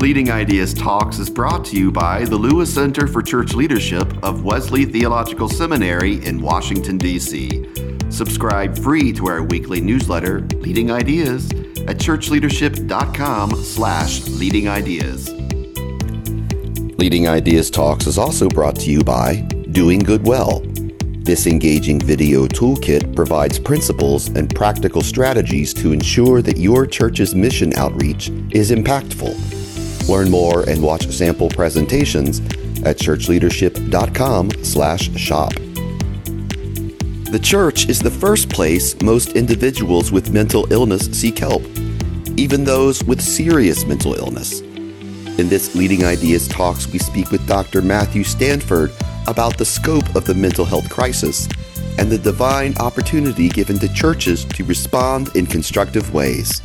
Leading Ideas Talks is brought to you by the Lewis Center for Church Leadership of Wesley Theological Seminary in Washington, D.C. Subscribe free to our weekly newsletter, Leading Ideas, at churchleadership.com/leading ideas. Leading Ideas Talks is also brought to you by Doing Good Well. This engaging video toolkit provides principles and practical strategies to ensure that your church's mission outreach is impactful. Learn more and watch sample presentations at churchleadership.com/shop. The church is the first place most individuals with mental illness seek help, even those with serious mental illness. In this Leading Ideas Talks, we speak with Dr. Matthew Stanford about the scope of the mental health crisis and the divine opportunity given to churches to respond in constructive ways.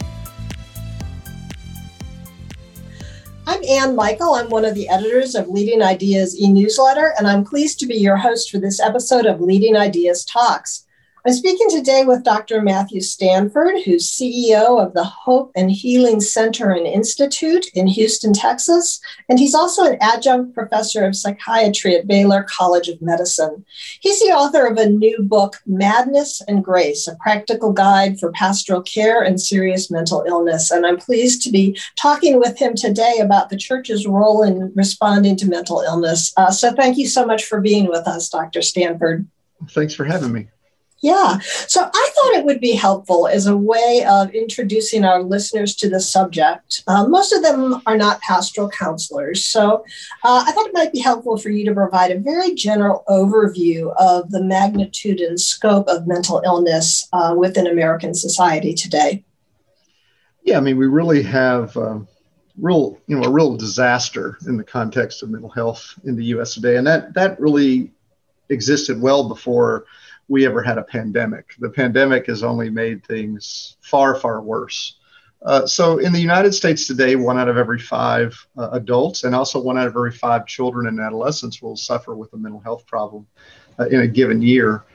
I'm Ann Michael. I'm one of the editors of Leading Ideas e-newsletter, and I'm pleased to be your host for this episode of Leading Ideas Talks. I'm speaking today with Dr. Matthew Stanford, who's CEO of the Hope and Healing Center and Institute in Houston, Texas, and he's also an adjunct professor of psychiatry at Baylor College of Medicine. He's the author of a new book, Madness and Grace, a practical guide for pastoral care and serious mental illness. And I'm pleased to be talking with him today about the church's role in responding to mental illness. So thank you so much for being with us, Dr. Stanford. Thanks for having me. Yeah, so I thought it would be helpful as a way of introducing our listeners to the subject. Most of them are not pastoral counselors, so I thought it might be helpful for you to provide a very general overview of the magnitude and scope of mental illness within American society today. Yeah, I mean, we really have a real disaster in the context of mental health in the U.S. today, and that really existed well before we ever had a pandemic. The pandemic has only made things far, far worse. So in the United States today, 1 out of every 5 adults and also 1 out of every 5 children and adolescents will suffer with a mental health problem in a given year.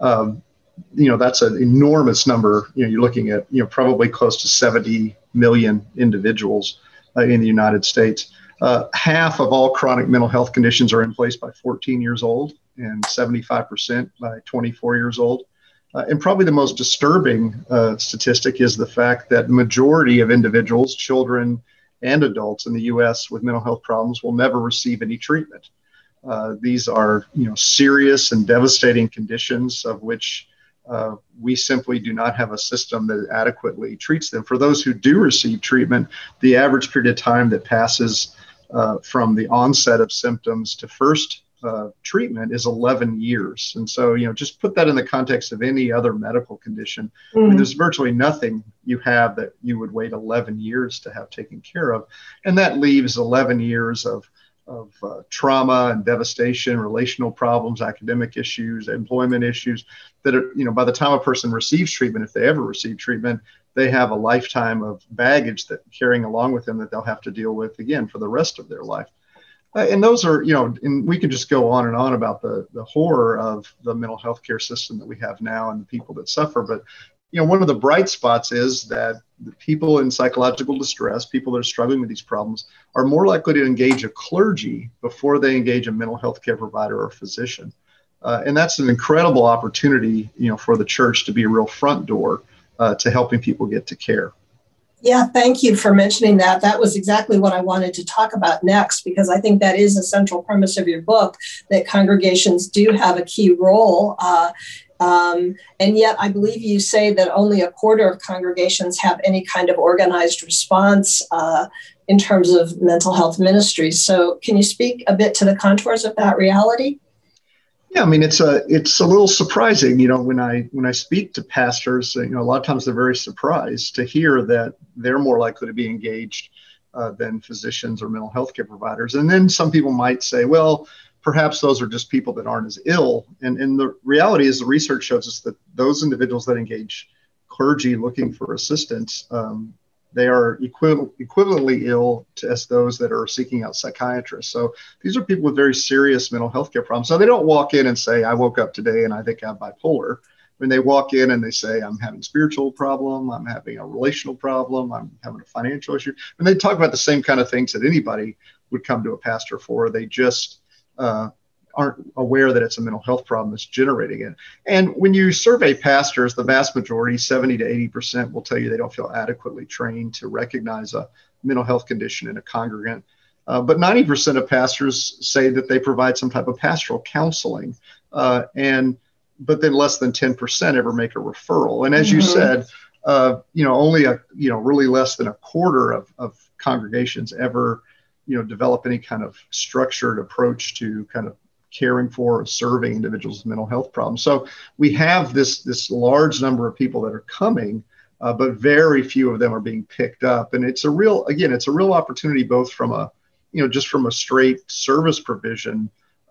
That's an enormous number. You're looking at, probably close to 70 million individuals in the United States. Half of all chronic mental health conditions are in place by 14 years old and 75% by 24 years old. And probably the most disturbing statistic is the fact that the majority of individuals, children and adults in the U.S. with mental health problems will never receive any treatment. These are, serious and devastating conditions of which we simply do not have a system that adequately treats them. For those who do receive treatment, the average period of time that passes from the onset of symptoms to first treatment is 11 years. And so, just put that in the context of any other medical condition. I mean, there's virtually nothing you have that you would wait 11 years to have taken care of. And that leaves 11 years of trauma and devastation, relational problems, academic issues, employment issues that are, by the time a person receives treatment, if they ever receive treatment, they have a lifetime of baggage that carrying along with them that they'll have to deal with again for the rest of their life. And those are, and we could just go on and on about the horror of the mental health care system that we have now and the people that suffer. But, one of the bright spots is that the people in psychological distress, people that are struggling with these problems, are more likely to engage a clergy before they engage a mental health care provider or physician. And that's an incredible opportunity, for the church to be a real front door to helping people get to care. Yeah, thank you for mentioning that. That was exactly what I wanted to talk about next, because I think that is a central premise of your book, that congregations do have a key role. And yet I believe you say that only a quarter of congregations have any kind of organized response in terms of mental health ministries. So can you speak a bit to the contours of that reality? Yeah, I mean, it's a little surprising, when I speak to pastors, a lot of times they're very surprised to hear that they're more likely to be engaged than physicians or mental health care providers. And then some people might say, well, perhaps those are just people that aren't as ill. And the reality is the research shows us that those individuals that engage clergy looking for assistance, they are equivalently ill as those that are seeking out psychiatrists. So these are people with very serious mental health care problems. So they don't walk in and say, I woke up today and I think I'm bipolar. when they walk in and they say, I'm having a spiritual problem, I'm having a relational problem, I'm having a financial issue, and they talk about the same kind of things that anybody would come to a pastor for. They just aren't aware that it's a mental health problem that's generating it. And when you survey pastors, the vast majority, 70 to 80%, will tell you they don't feel adequately trained to recognize a mental health condition in a congregant. But 90% of pastors say that they provide some type of pastoral counseling. But then less than 10% ever make a referral. And as you said, only really less than a quarter of congregations ever, develop any kind of structured approach to kind of caring for or serving individuals with mental health problems. So we have this large number of people that are coming, but very few of them are being picked up. And it's a real opportunity, both from just from a straight service provision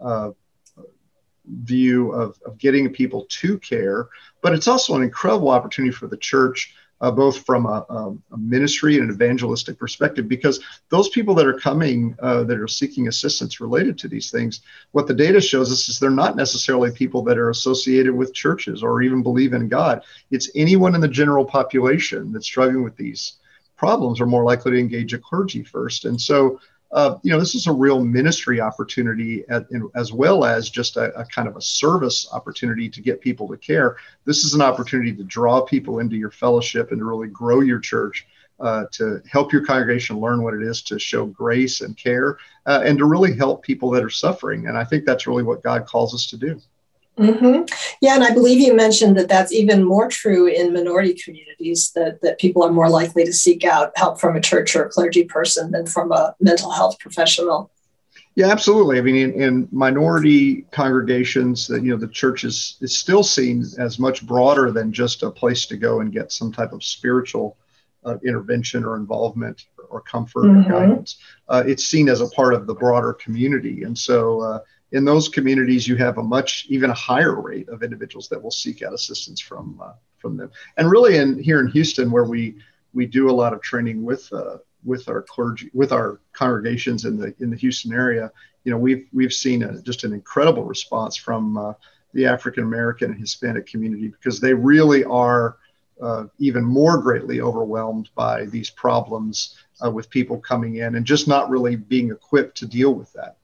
view of getting people to care, but it's also an incredible opportunity for the church, both from a ministry and an evangelistic perspective, because those people that are coming, that are seeking assistance related to these things, what the data shows us is they're not necessarily people that are associated with churches or even believe in God. It's anyone in the general population that's struggling with these problems are more likely to engage a clergy first. And so this is a real ministry opportunity as well as just a kind of a service opportunity to get people to care. This is an opportunity to draw people into your fellowship and to really grow your church, to help your congregation learn what it is to show grace and care, and to really help people that are suffering. And I think that's really what God calls us to do. Mm-hmm. Yeah, and I believe you mentioned that that's even more true in minority communities, that people are more likely to seek out help from a church or a clergy person than from a mental health professional. Yeah, absolutely. I mean, in minority congregations, the church is still seen as much broader than just a place to go and get some type of spiritual intervention or involvement or comfort or guidance. It's seen as a part of the broader community. And so in those communities, you have even a higher rate of individuals that will seek out assistance from them. And really here in Houston, where we do a lot of training with our clergy, with our congregations in the Houston area, we've seen just an incredible response from the African American and Hispanic community, because they really are even more greatly overwhelmed by these problems with people coming in and just not really being equipped to deal with that.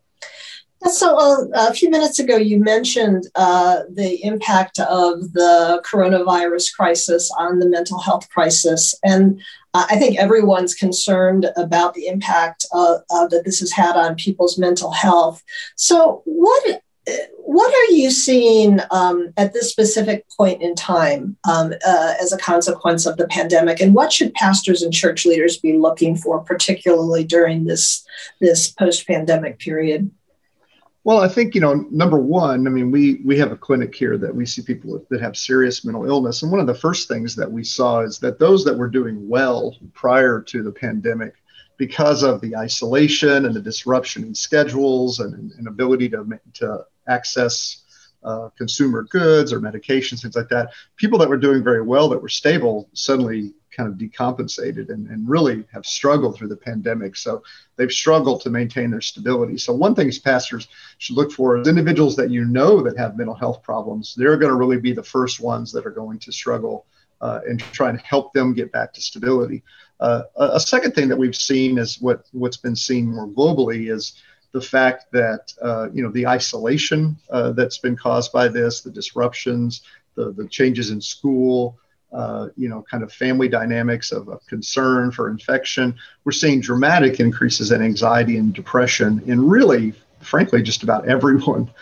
So a few minutes ago, you mentioned the impact of the coronavirus crisis on the mental health crisis. And I think everyone's concerned about the impact that this has had on people's mental health. So what are you seeing at this specific point in time as a consequence of the pandemic? And what should pastors and church leaders be looking for, particularly during this post-pandemic period? Well, I think, number one, I mean, we have a clinic here that we see people that have serious mental illness. And one of the first things that we saw is that those that were doing well prior to the pandemic, because of the isolation and the disruption in schedules and ability to access consumer goods or medications, things like that, people that were doing very well, that were stable, suddenly kind of decompensated and really have struggled through the pandemic. So they've struggled to maintain their stability. So one thing pastors should look for is individuals that that have mental health problems. They're going to really be the first ones that are going to struggle and try and help them get back to stability. A second thing that we've seen is what's been seen more globally is the fact that, the isolation that's been caused by this, the disruptions, the changes in school, kind of family dynamics of concern for infection. We're seeing dramatic increases in anxiety and depression in really, frankly, just about everyone.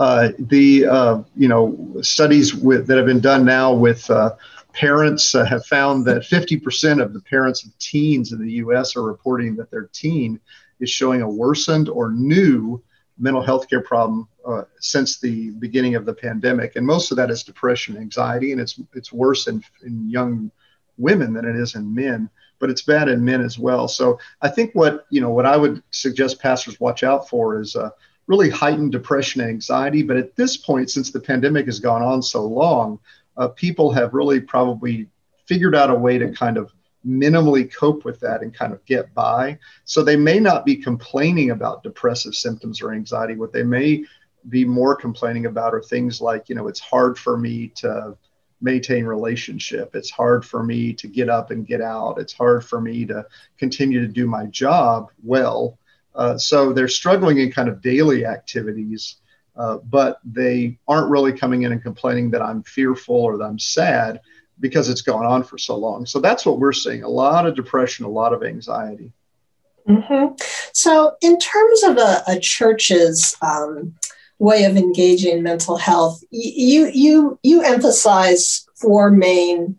Studies that have been done now with parents have found that 50% of the parents of teens in the U.S. are reporting that their teen is showing a worsened or new mental health care problem since the beginning of the pandemic. And most of that is depression, anxiety, and it's worse in young women than it is in men, but it's bad in men as well. So I think what I would suggest pastors watch out for is really heightened depression and anxiety. But at this point, since the pandemic has gone on so long, people have really probably figured out a way to kind of minimally cope with that and kind of get by. So they may not be complaining about depressive symptoms or anxiety. What they may be more complaining about are things like, it's hard for me to maintain relationship. It's hard for me to get up and get out. It's hard for me to continue to do my job well. So they're struggling in kind of daily activities, but they aren't really coming in and complaining that I'm fearful or that I'm sad because it's gone on for so long. So that's what we're seeing, a lot of depression, a lot of anxiety. Mm-hmm. So in terms of a church's way of engaging mental health, you emphasize four main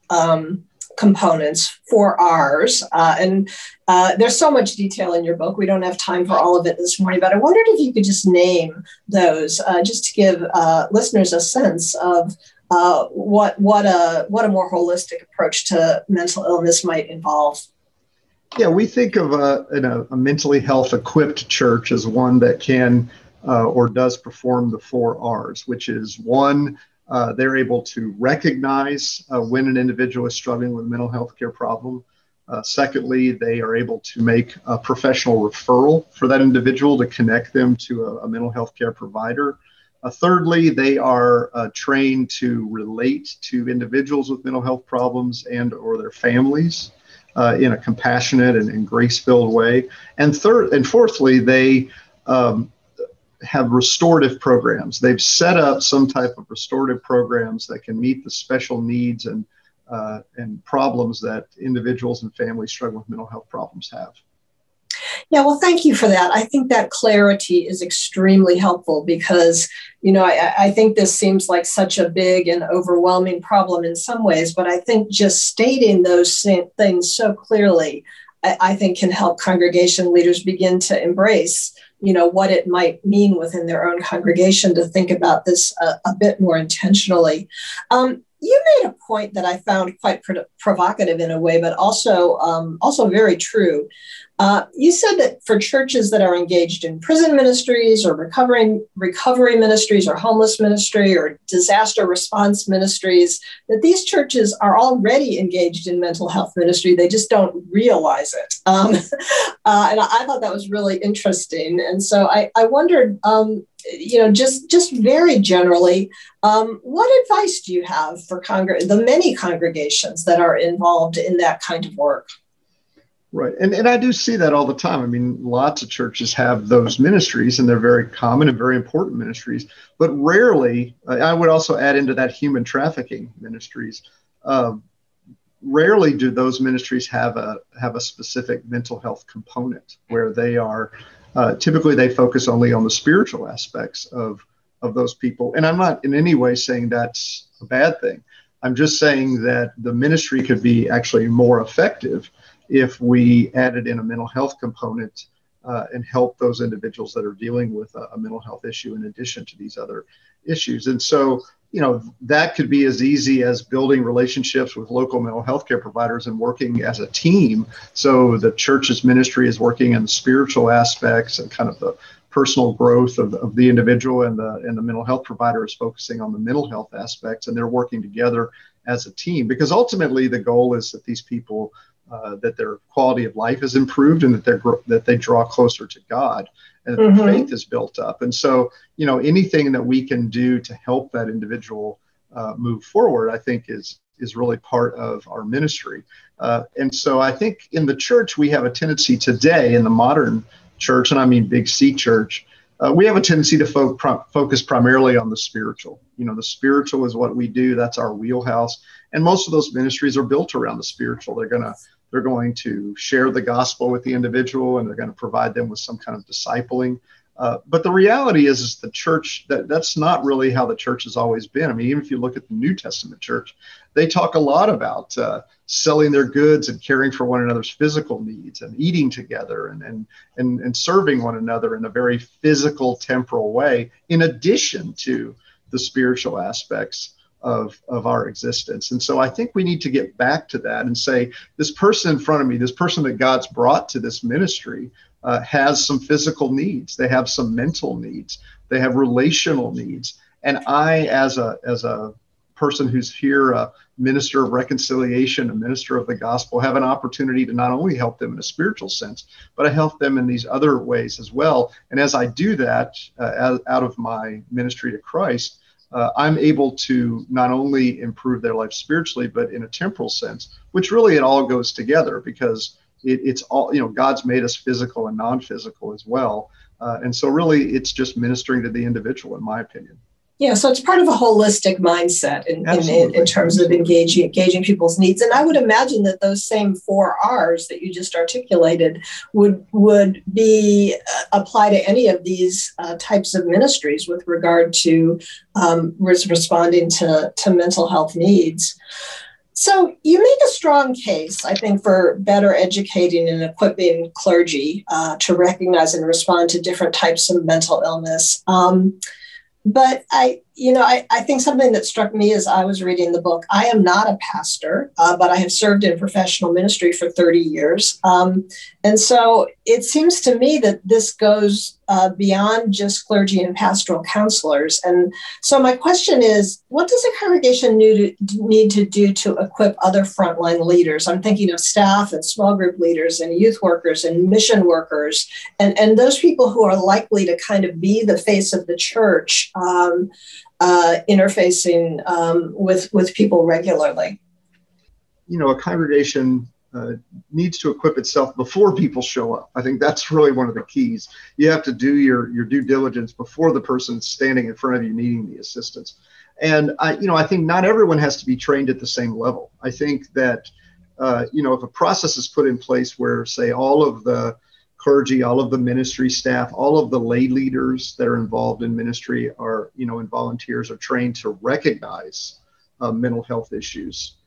components, 4 R's, and there's so much detail in your book. We don't have time for all of it this morning, but I wondered if you could just name those, just to give listeners a sense of what a more holistic approach to mental illness might involve. Yeah, we think of a mentally health equipped church as one that can or does perform the 4 R's, which is one, they're able to recognize when an individual is struggling with a mental health care problem. Secondly, they are able to make a professional referral for that individual to connect them to a mental health care provider. Thirdly, they are trained to relate to individuals with mental health problems and or their families in a compassionate and grace-filled way. And fourthly, they have restorative programs. They've set up some type of restorative programs that can meet the special needs and problems that individuals and families struggling with mental health problems have. Yeah, well, thank you for that. I think that clarity is extremely helpful because, I think this seems like such a big and overwhelming problem in some ways, but I think just stating those things so clearly, I think can help congregation leaders begin to embrace, what it might mean within their own congregation to think about this a bit more intentionally. You made a point that I found quite provocative in a way, but also very true. You said that for churches that are engaged in prison ministries or recovery ministries or homeless ministry or disaster response ministries, that these churches are already engaged in mental health ministry. They just don't realize it. And I thought that was really interesting. And so I wondered, just very generally, what advice do you have for the many congregations that are involved in that kind of work? Right. And I do see that all the time. I mean, lots of churches have those ministries, and they're very common and very important ministries. But rarely, I would also add into that human trafficking ministries. Rarely do those ministries have a specific mental health component where they are typically they focus only on the spiritual aspects of those people. And I'm not in any way saying that's a bad thing. I'm just saying that the ministry could be actually more effective if we added in a mental health component and help those individuals that are dealing with a mental health issue in addition to these other issues. And so, that could be as easy as building relationships with local mental health care providers and working as a team. So the church's ministry is working in the spiritual aspects and kind of the personal growth of the individual, and the mental health provider is focusing on the mental health aspects, and they're working together as a team, because ultimately the goal is that these people that their quality of life is improved and that they draw closer to God and that their faith is built up. And so, anything that we can do to help that individual move forward, I think is really part of our ministry. And so I think in the church, we have a tendency today in the modern church, and I mean Big C church, we have a tendency to focus primarily on the spiritual. The spiritual is what we do. That's our wheelhouse. And most of those ministries are built around the spiritual. They're going to share the gospel with the individual, and they're going to provide them with some kind of discipling. But the reality is the church, that's not really how the church has always been. I mean, even if you look at the New Testament church, they talk a lot about selling their goods and caring for one another's physical needs and eating together and serving one another in a very physical, temporal way, in addition to the spiritual aspects of our existence. And so I think we need to get back to that and say, this person in front of me, this person that God's brought to this ministry, has some physical needs. They have some mental needs. They have relational needs. And I, as a person who's here, a minister of reconciliation, a minister of the gospel, have an opportunity to not only help them in a spiritual sense, but I help them in these other ways as well. And as I do that, out of my ministry to Christ, I'm able to not only improve their life spiritually, but in a temporal sense, which really it all goes together, because it's all, God's made us physical and non-physical as well. And so really it's just ministering to the individual, in my opinion. Yeah, so it's part of a holistic mindset in terms of engaging people's needs. And I would imagine that those same 4 R's that you just articulated would be apply to any of these types of ministries with regard to responding to mental health needs. So you make a strong case, I think, for better educating and equipping clergy to recognize and respond to different types of mental illness. But I think something that struck me as I was reading the book, I am not a pastor, but I have served in professional ministry for 30 years. And so it seems to me that this goes beyond just clergy and pastoral counselors. And so my question is, what does a congregation need to do to equip other frontline leaders? I'm thinking of staff and small group leaders and youth workers and mission workers and those people who are likely to kind of be the face of the church, interfacing with people regularly. A congregation needs to equip itself before people show up. I think that's really one of the keys. You have to do your due diligence before the person's standing in front of you needing the assistance. And I think not everyone has to be trained at the same level. I think that if a process is put in place where, say, all of the clergy, all of the ministry staff, all of the lay leaders that are involved in ministry are, and volunteers are trained to recognize mental health issues,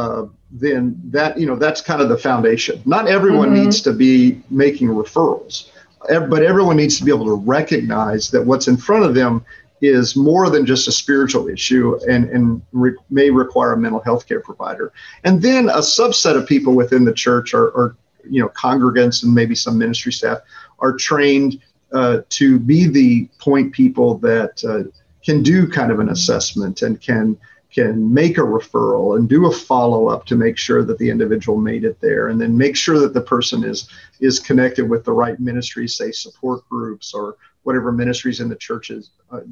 then that's kind of the foundation. Not everyone needs to be making referrals, but everyone needs to be able to recognize that what's in front of them is more than just a spiritual issue and may require a mental health care provider. And then a subset of people within the church are congregants and maybe some ministry staff are trained to be the point people that can do kind of an assessment and can make a referral and do a follow-up to make sure that the individual made it there, and then make sure that the person is connected with the right ministries, say support groups or whatever ministries in the churches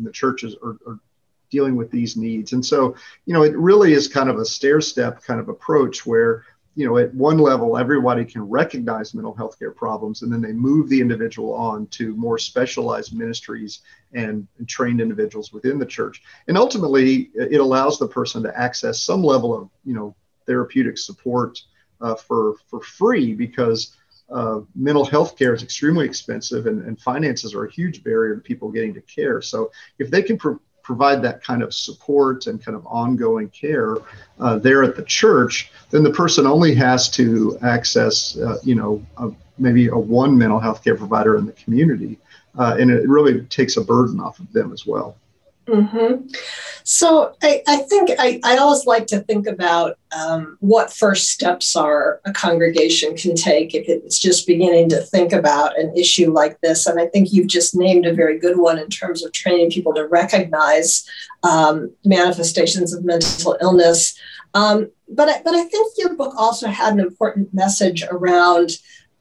are dealing with these needs. And so, it really is kind of a stair-step kind of approach where, at one level, everybody can recognize mental health care problems, and then they move the individual on to more specialized ministries and trained individuals within the church. And ultimately, it allows the person to access some level of, therapeutic support for free, because mental health care is extremely expensive and finances are a huge barrier to people getting to care. So if they can provide that kind of support and kind of ongoing care there at the church, then the person only has to access, maybe one mental health care provider in the community. And it really takes a burden off of them as well. Mm-hmm. So I think I always like to think about what first steps are a congregation can take if it's just beginning to think about an issue like this. And I think you've just named a very good one in terms of training people to recognize manifestations of mental illness. But I think your book also had an important message around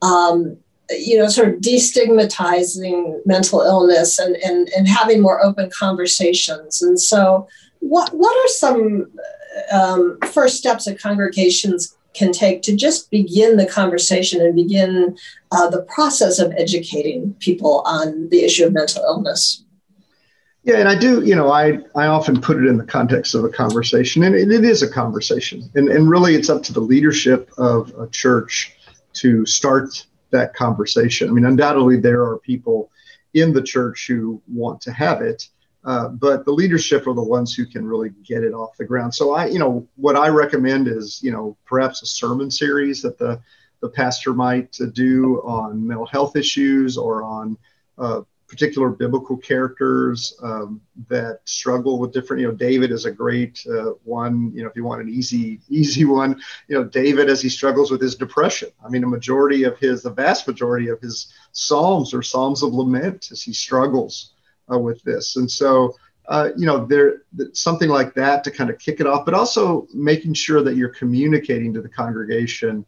sort of destigmatizing mental illness and having more open conversations. And so what are some first steps that congregations can take to just begin the conversation and begin the process of educating people on the issue of mental illness? Yeah, and I do, I often put it in the context of a conversation, and it is a conversation. And really it's up to the leadership of a church to start that conversation. I mean, undoubtedly there are people in the church who want to have it, but the leadership are the ones who can really get it off the ground. So what I recommend is, perhaps a sermon series that the pastor might do on mental health issues or on particular biblical characters that struggle with different, David is a great one, if you want an easy one, David, as he struggles with his depression. I mean, the vast majority of his Psalms are Psalms of lament as he struggles with this. And so, something like that to kind of kick it off, but also making sure that you're communicating to the congregation,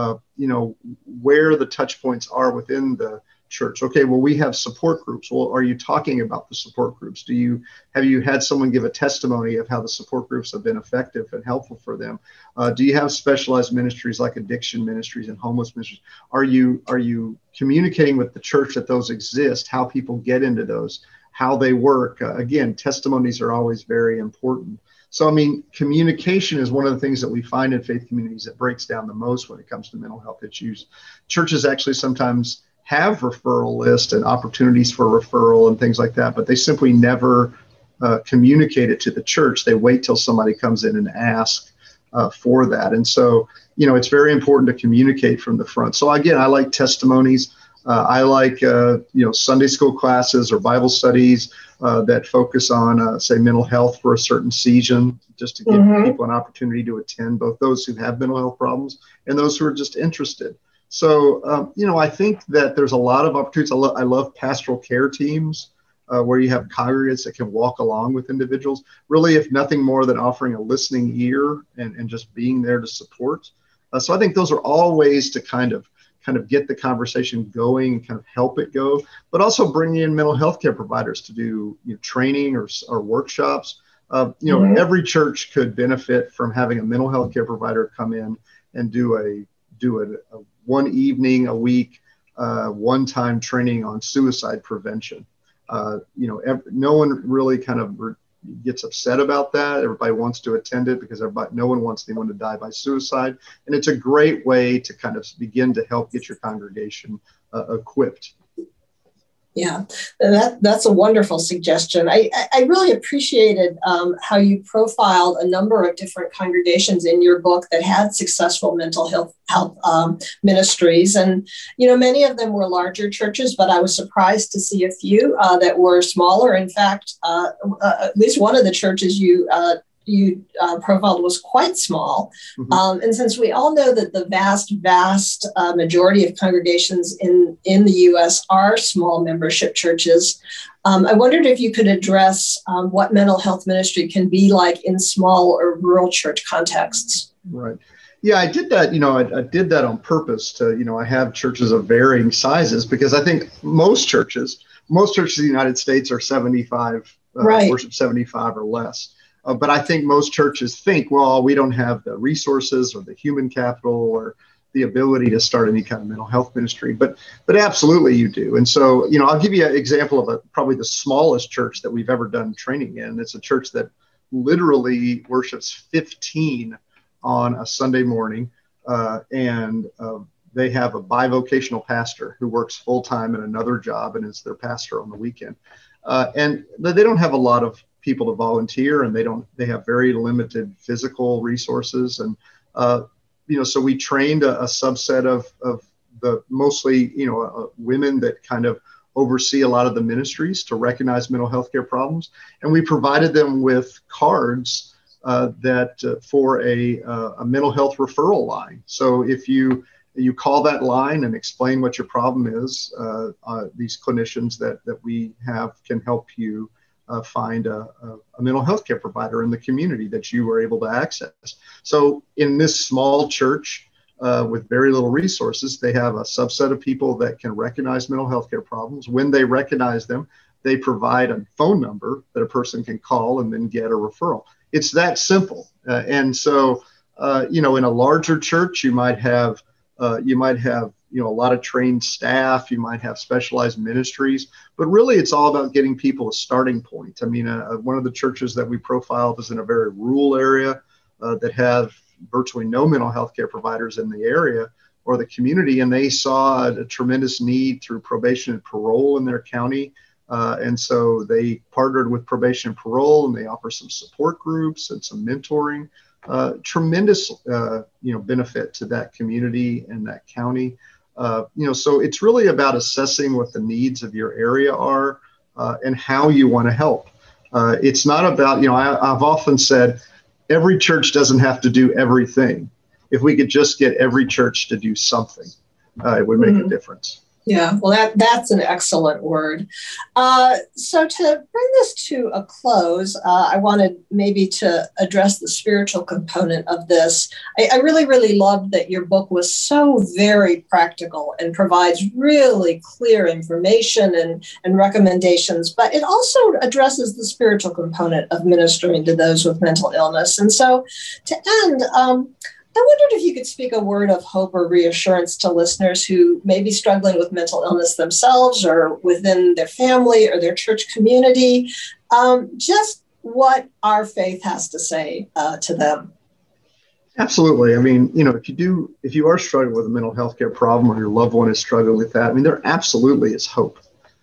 where the touch points are within the church. Okay, well, we have support groups. Well, are you talking about the support groups? Have you had someone give a testimony of how the support groups have been effective and helpful for them? Do you have specialized ministries like addiction ministries and homeless ministries? Are you communicating with the church that those exist, how people get into those, how they work? Again, testimonies are always very important. So, communication is one of the things that we find in faith communities that breaks down the most when it comes to mental health issues. Churches actually sometimes have referral lists and opportunities for referral and things like that, but they simply never communicate it to the church. They wait till somebody comes in and asks for that. And so, it's very important to communicate from the front. So again, I like testimonies. I like, Sunday school classes or Bible studies that focus on, say, mental health for a certain season, just to give people an opportunity to attend, both those who have mental health problems and those who are just interested. So, I think that there's a lot of opportunities. I love pastoral care teams where you have congregants that can walk along with individuals, really, if nothing more than offering a listening ear and just being there to support. So I think those are all ways to kind of get the conversation going and kind of help it go, but also bringing in mental health care providers to do training or workshops. Every church could benefit from having a mental health care provider come in and do a one evening a week, one-time training on suicide prevention. No one really kind of gets upset about that. Everybody wants to attend it because no one wants anyone to die by suicide. And it's a great way to kind of begin to help get your congregation equipped. Yeah, that's a wonderful suggestion. I really appreciated how you profiled a number of different congregations in your book that had successful mental health ministries. And, many of them were larger churches, but I was surprised to see a few that were smaller. In fact, at least one of the churches you profiled was quite small. And since we all know that the vast majority of congregations in the U.S. are small membership churches, I wondered if you could address what mental health ministry can be like in small or rural church contexts. Right. Yeah, I did that. I did that on purpose to, I have churches of varying sizes because I think most churches in the United States are 75, worship 75 or less. But I think most churches think, well, we don't have the resources or the human capital or the ability to start any kind of mental health ministry. But absolutely you do. And so, I'll give you an example of probably the smallest church that we've ever done training in. It's a church that literally worships 15 on a Sunday morning. And they have a bivocational pastor who works full time in another job and is their pastor on the weekend. And they don't have a lot of people to volunteer, and they have very limited physical resources. And, so we trained a subset of the mostly, women that kind of oversee a lot of the ministries to recognize mental health care problems. And we provided them with cards for a mental health referral line. So if you call that line and explain what your problem is, these clinicians that we have can help you find a mental health care provider in the community that you were able to access. So in this small church with very little resources, they have a subset of people that can recognize mental health care problems. When they recognize them, they provide a phone number that a person can call and then get a referral. It's that simple. And so, in a larger church, you might have a lot of trained staff, you might have specialized ministries, but really it's all about getting people a starting point. One of the churches that we profiled is in a very rural area that have virtually no mental health care providers in the area or the community, and they saw a tremendous need through probation and parole in their county. And so they partnered with probation and parole, and they offer some support groups and some mentoring. Tremendous, benefit to that community and that county. So it's really about assessing what the needs of your area are and how you want to help. It's not about, I've often said every church doesn't have to do everything. If we could just get every church to do something, it would make a difference. Yeah, well, that's an excellent word. So to bring this to a close, I wanted maybe to address the spiritual component of this. I really, really loved that your book was so very practical and provides really clear information and recommendations, but it also addresses the spiritual component of ministering to those with mental illness. And so to end, I wondered if you could speak a word of hope or reassurance to listeners who may be struggling with mental illness themselves or within their family or their church community, just what our faith has to say to them. Absolutely. I mean, if you are struggling with a mental health care problem or your loved one is struggling with that, I mean, there absolutely is hope.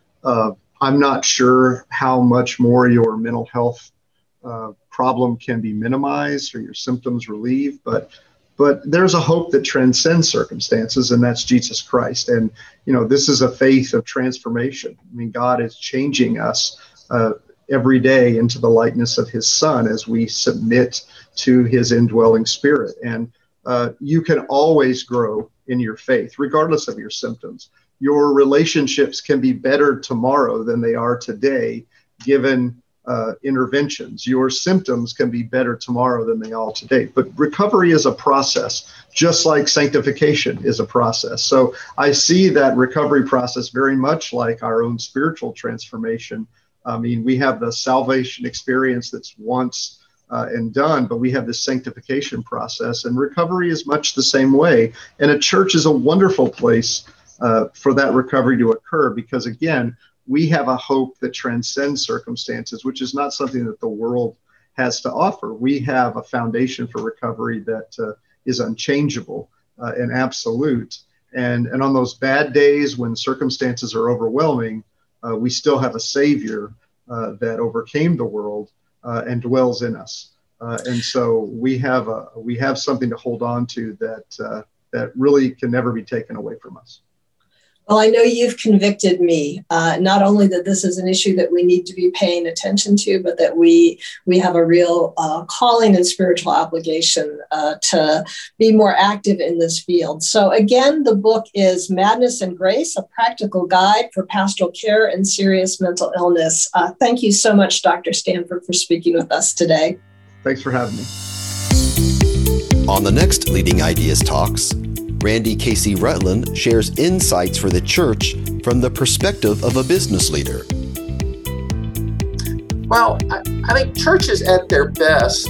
I'm not sure how much more your mental health problem can be minimized or your symptoms relieved, but there's a hope that transcends circumstances, and that's Jesus Christ. And, this is a faith of transformation. I mean, God is changing us every day into the likeness of his Son as we submit to his indwelling Spirit. And you can always grow in your faith, regardless of your symptoms. Your relationships can be better tomorrow than they are today, given interventions. Your symptoms can be better tomorrow than they are today. But recovery is a process, just like sanctification is a process. So I see that recovery process very much like our own spiritual transformation. I mean, we have the salvation experience that's once and done, but we have this sanctification process, and recovery is much the same way. And a church is a wonderful place for that recovery to occur, because again, we have a hope that transcends circumstances, which is not something that the world has to offer. We have a foundation for recovery that is unchangeable and absolute. And on those bad days when circumstances are overwhelming, we still have a Savior that overcame the world and dwells in us. And so we have something to hold on to that really can never be taken away from us. Well, I know you've convicted me, not only that this is an issue that we need to be paying attention to, but that we have a real calling and spiritual obligation to be more active in this field. So again, the book is Madness and Grace, a practical guide for pastoral care and serious mental illness. Thank you so much, Dr. Stanford, for speaking with us today. Thanks for having me. On the next Leading Ideas Talks, Randy Casey Rutland shares insights for the church from the perspective of a business leader. Well, I think churches at their best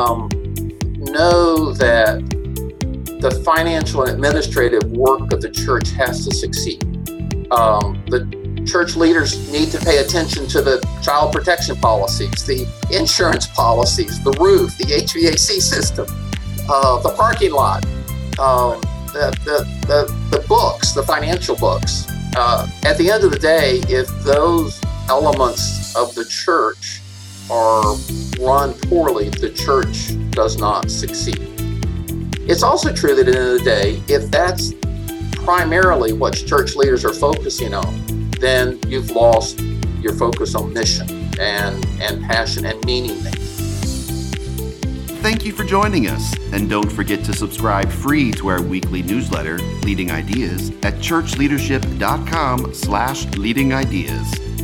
know that the financial and administrative work of the church has to succeed. The church leaders need to pay attention to the child protection policies, the insurance policies, the roof, the HVAC system, the parking lot, the books, the financial books. At the end of the day, if those elements of the church are run poorly, the church does not succeed. It's also true that at the end of the day, if that's primarily what church leaders are focusing on, then you've lost your focus on mission and passion and meaning making. Thank you for joining us, and don't forget to subscribe free to our weekly newsletter, Leading Ideas, at churchleadership.com/leadingideas.